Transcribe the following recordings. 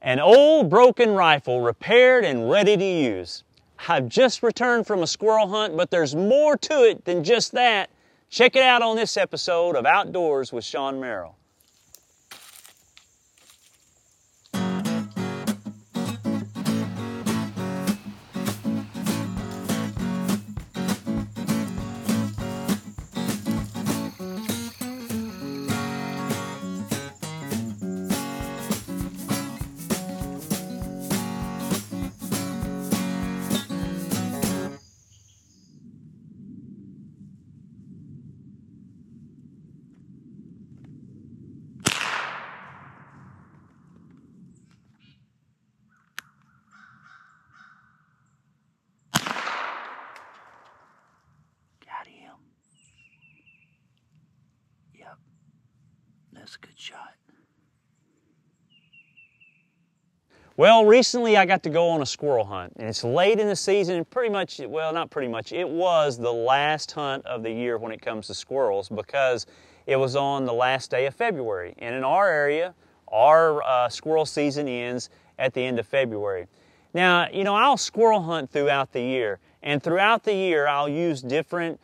An old broken rifle repaired and ready to use. I've just returned from a squirrel hunt, but there's more to it than just that. Check it out on this episode of Outdoors with Sean Merrill. Got him. Yep, that's a good shot. Well, recently I got to go on a squirrel hunt, and it's late in the season, pretty much, well, not pretty much, it was the last hunt of the year when it comes to squirrels because it was on the last day of February. And in our area, our squirrel season ends at the end of February. Now, you know, I'll squirrel hunt throughout the year, and throughout the year I'll use different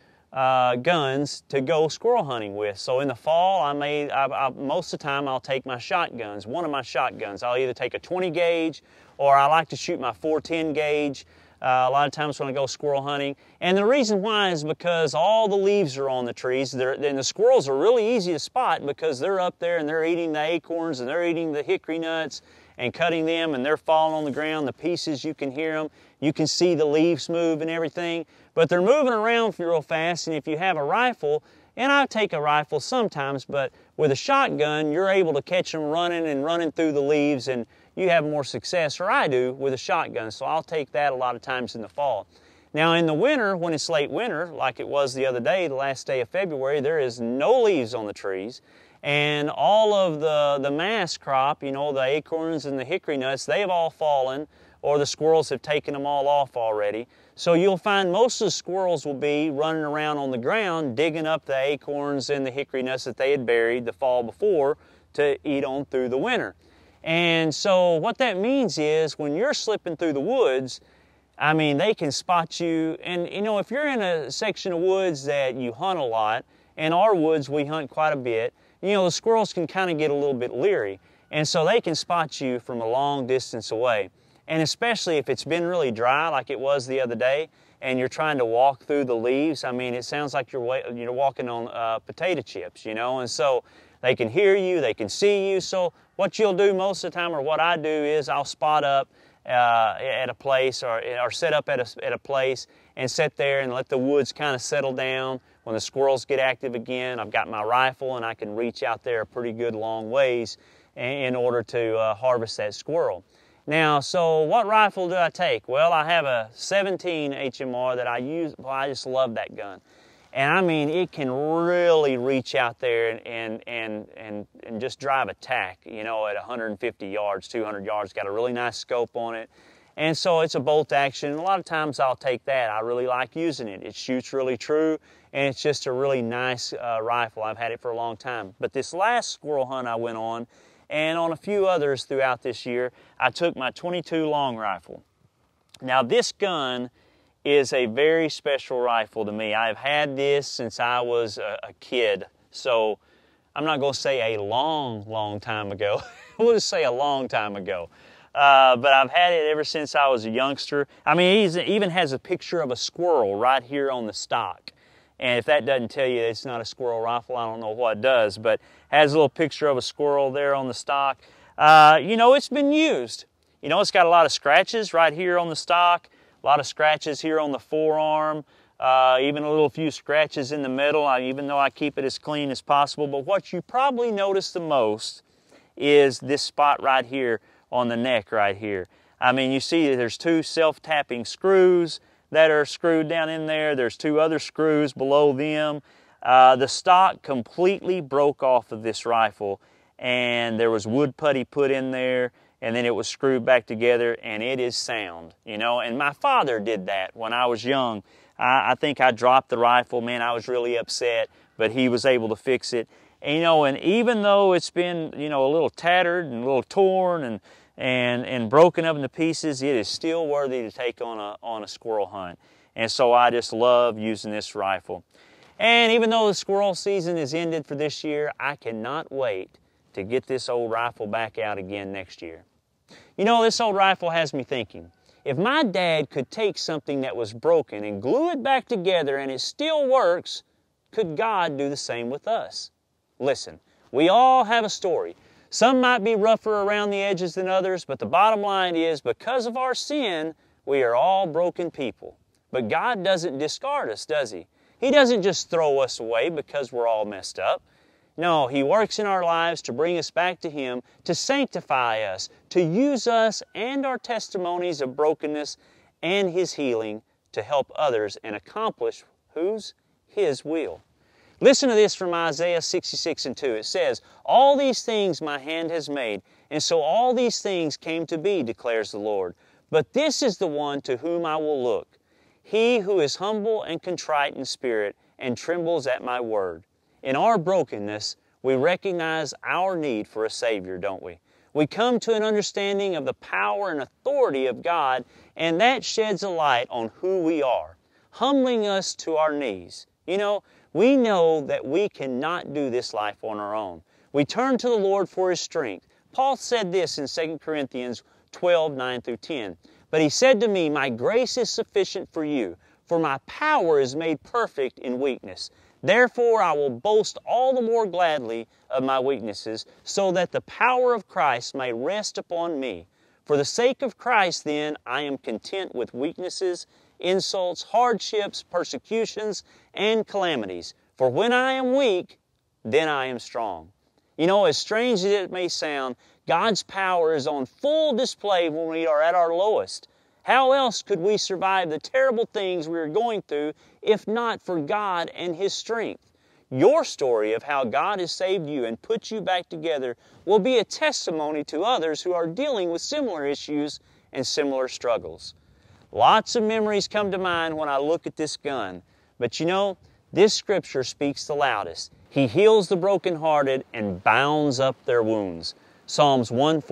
guns to go squirrel hunting with. So in the fall, most of the time I'll take my shotguns, one of my shotguns. I'll either take a 20 gauge or I like to shoot my 410 gauge a lot of times when I go squirrel hunting. And the reason why is because all the leaves are on the trees, and the squirrels are really easy to spot because they're up there and they're eating the acorns and they're eating the hickory nuts and cutting them, and they're falling on the ground. The pieces, you can hear them. You can see the leaves move and everything, but they're moving around real fast, and if you have a rifle, and I take a rifle sometimes, but with a shotgun, you're able to catch them running through the leaves, and you have more success, or I do, with a shotgun, so I'll take that a lot of times in the fall. Now in the winter, when it's late winter, like it was the other day, the last day of February, there is no leaves on the trees, and all of the mass crop, you know, the acorns and the hickory nuts, they've all fallen, or the squirrels have taken them all off already. So you'll find most of the squirrels will be running around on the ground digging up the acorns and the hickory nuts that they had buried the fall before to eat on through the winter. And so what that means is when you're slipping through the woods, I mean, they can spot you. And you know, if you're in a section of woods that you hunt a lot, and our woods we hunt quite a bit, you know, the squirrels can kind of get a little bit leery. And so they can spot you from a long distance away. And especially if it's been really dry like it was the other day and you're trying to walk through the leaves, I mean, it sounds like you're walking on potato chips, you know, and so they can hear you, they can see you. So what you'll do most of the time, or what I do, is I'll spot up at a place or set up at a place and sit there and let the woods kind of settle down. When the squirrels get active again, I've got my rifle and I can reach out there a pretty good long ways in order to harvest that squirrel. Now, so what rifle do I take? Well, I have a 17 HMR that I use. Well, I just love that gun. And I mean, it can really reach out there and just drive a tack, you know, at 150 yards, 200 yards. Got a really nice scope on it. And so it's a bolt action. A lot of times I'll take that. I really like using it. It shoots really true, and it's just a really nice rifle. I've had it for a long time. But this last squirrel hunt I went on, and on a few others throughout this year, I took my 22 long rifle. Now this gun is a very special rifle to me. I've had this since I was a kid, so I'm not going to say a long time ago. We'll just say a long time ago. But I've had it ever since I was a youngster. I mean, it even has a picture of a squirrel right here on the stock. And if that doesn't tell you it's not a squirrel rifle, I don't know what does, but has a little picture of a squirrel there on the stock. You know, it's been used. You know, it's got a lot of scratches right here on the stock, a lot of scratches here on the forearm, even a little few scratches in the middle, even though I keep it as clean as possible. But what you probably notice the most is this spot right here on the neck right here. I mean, you see there's two self-tapping screws that are screwed down in there. There's two other screws below them. The stock completely broke off of this rifle, and there was wood putty put in there, and then it was screwed back together, and it is sound, you know. And my father did that when I was young. I think I dropped the rifle. Man, I was really upset, but he was able to fix it. And, you know, and even though it's been, you know, a little tattered and a little torn and and broken up into pieces, it is still worthy to take on a squirrel hunt. And so I just love using this rifle. And even though the squirrel season is ended for this year, I cannot wait to get this old rifle back out again next year. You know, this old rifle has me thinking, if my dad could take something that was broken and glue it back together and it still works, could God do the same with us? Listen, we all have a story. Some might be rougher around the edges than others, but the bottom line is, because of our sin, we are all broken people. But God doesn't discard us, does He? He doesn't just throw us away because we're all messed up. No, He works in our lives to bring us back to Him, to sanctify us, to use us and our testimonies of brokenness and His healing to help others and accomplish whose? His will. Listen to this from Isaiah 66:2. It says, "All these things my hand has made, and so all these things came to be, declares the Lord. But this is the one to whom I will look, he who is humble and contrite in spirit and trembles at my word." In our brokenness, we recognize our need for a Savior, don't we? We come to an understanding of the power and authority of God, and that sheds a light on who we are, humbling us to our knees. You know, we know that we cannot do this life on our own. We turn to the Lord for His strength. Paul said this in 2 Corinthians 12:9-10. "But he said to me, my grace is sufficient for you, for my power is made perfect in weakness. Therefore I will boast all the more gladly of my weaknesses, so that the power of Christ may rest upon me. For the sake of Christ, then, I am content with weaknesses, insults, hardships, persecutions, and calamities. For when I am weak, then I am strong." You know, as strange as it may sound, God's power is on full display when we are at our lowest. How else could we survive the terrible things we are going through if not for God and His strength? Your story of how God has saved you and put you back together will be a testimony to others who are dealing with similar issues and similar struggles. Lots of memories come to mind when I look at this gun. But you know, this Scripture speaks the loudest. He heals the brokenhearted and bounds up their wounds. Psalms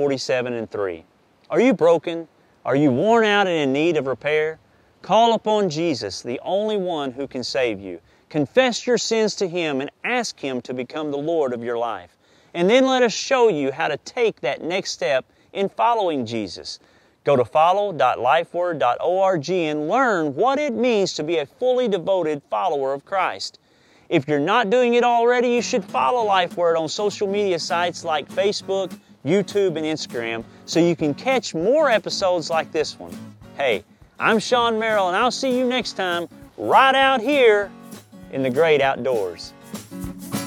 147:3. Are you broken? Are you worn out and in need of repair? Call upon Jesus, the only one who can save you. Confess your sins to Him and ask Him to become the Lord of your life. And then let us show you how to take that next step in following Jesus. Go to follow.lifeword.org and learn what it means to be a fully devoted follower of Christ. If you're not doing it already, you should follow LifeWord on social media sites like Facebook, YouTube, and Instagram so you can catch more episodes like this one. Hey, I'm Sean Merrill, and I'll see you next time right out here in the great outdoors.